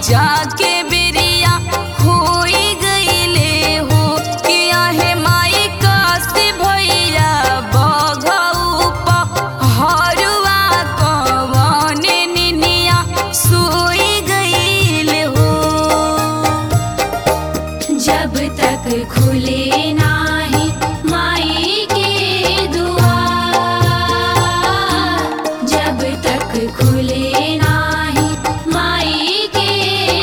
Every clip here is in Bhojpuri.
जाके बिरिया होई गईले हो किया है माई का से भैया बघऊ हरुआ कवन निनिया सोई गईले हो। जब तक खुले नाही माई के दुआर, जब तक खुले नाही माई के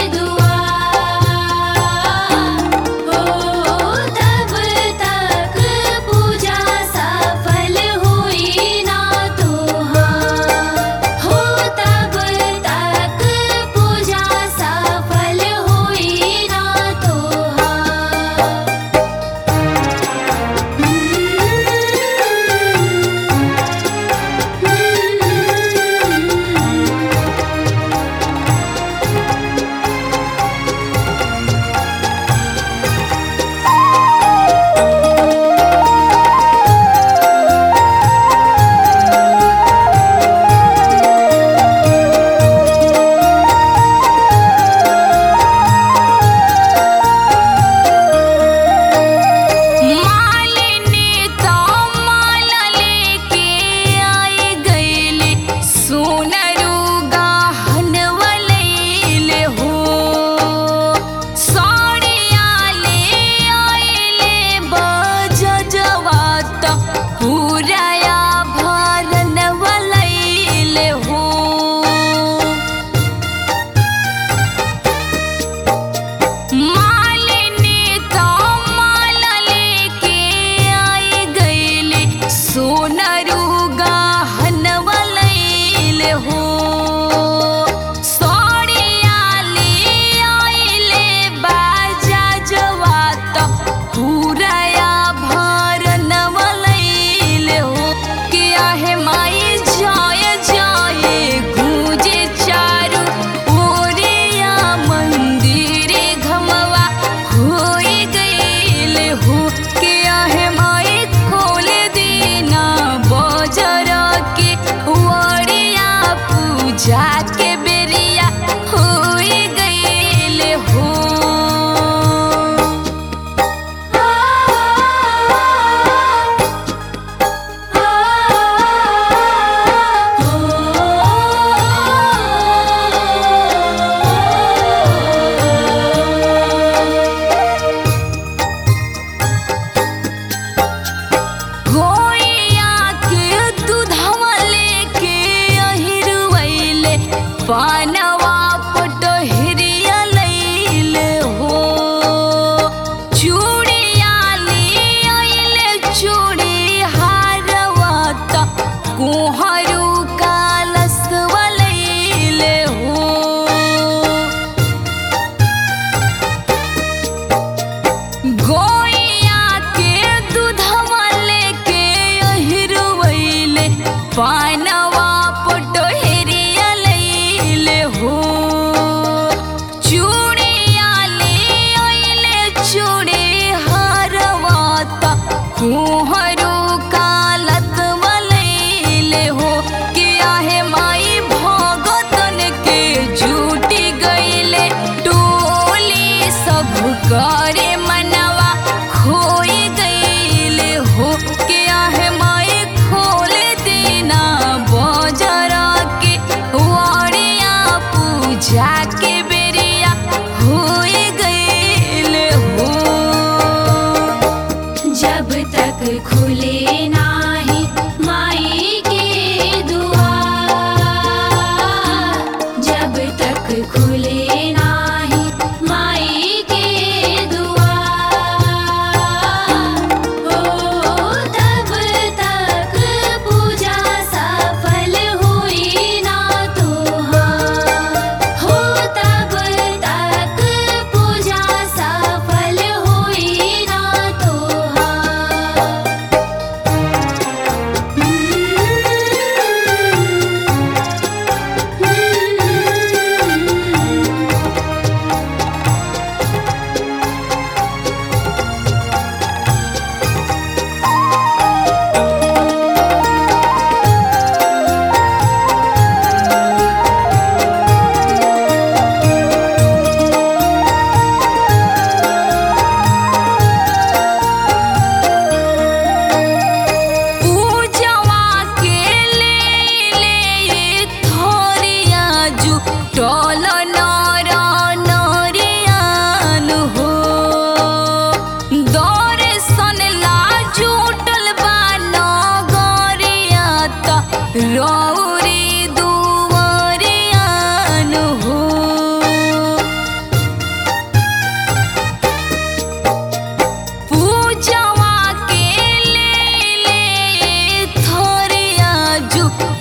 दुआर, हो तब तक पूजा सफल हुई ना तुहार, हो तब तक पूजा सफल हुई ना तुहार। मालिनी तो माल लेके आई गईले सोनरू गहन वलैले हो। साड़िया ले आइले बजजवा त पूराया भरन वलैले हो। मालिनी तो माल लेके आई गईले सोनरू गहन वलैले हो। साड़िया ले आइले बजजवा त पूराया भरन वलैले हो किया है माई जय जय गूंजे चारू ओरिया मंदिर घमवा होई गईले हो किया है माई खोल दीना बजर के वरिया पूजा के बेरिया होई गईले हो।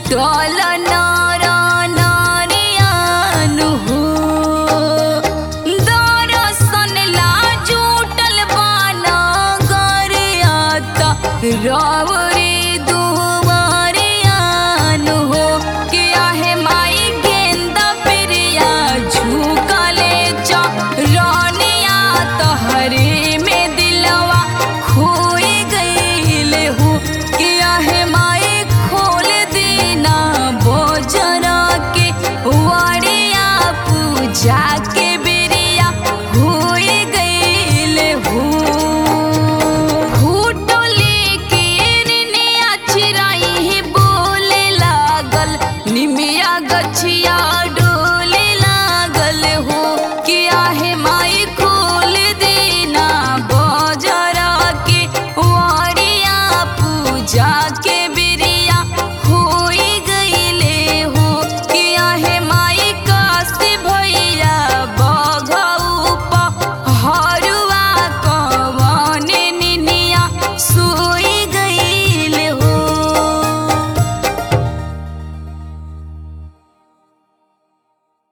तोलन